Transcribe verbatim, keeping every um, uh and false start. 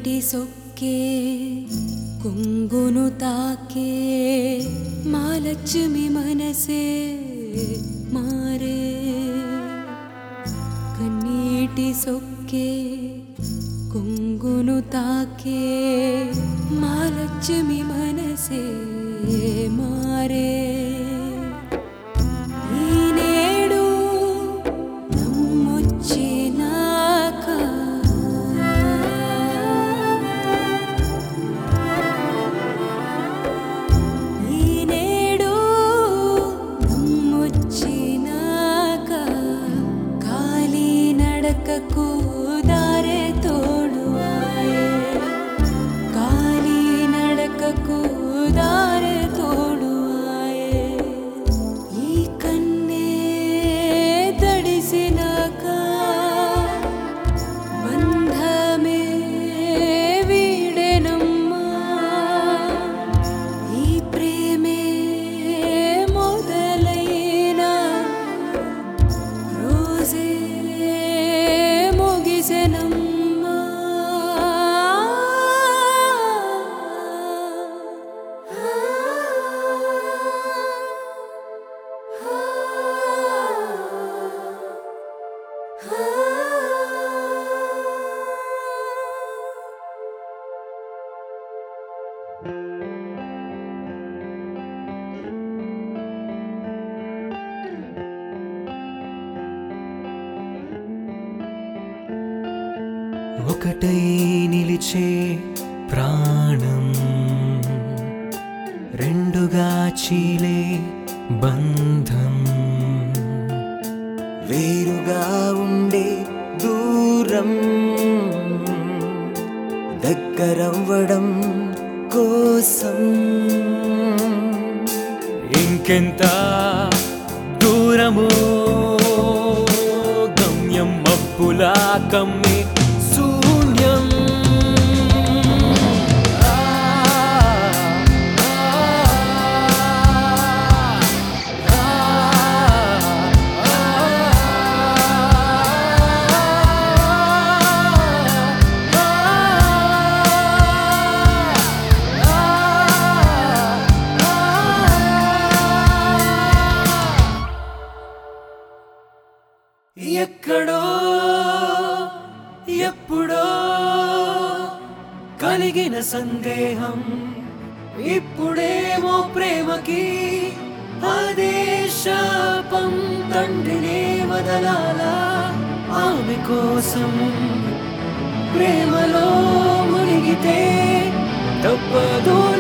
కన్నీటి సొక్కే కొంగును తాకే మాలక్ష్మి మనసే మారే కన్నీటి సొక్కే కొంగును తాకే మాలక్ష్మి మనసే మారే ఒకటై నిలిచే ప్రాణం రెండుగా చీలే బంధం వేరుగా ఉండే దూరం దగ్గరవ్వడం కోసం ఇంకెంత దూరమో గమ్యం మబ్బులా కమ్మి ఎక్కడో ఎప్పుడో కలిగిన సందేహం ఇప్పుడేమో ప్రేమకి అదే శాపం తండ్రినే వదలాలా ఆమె కోసం ప్రేమలో మునిగితే తప్పదు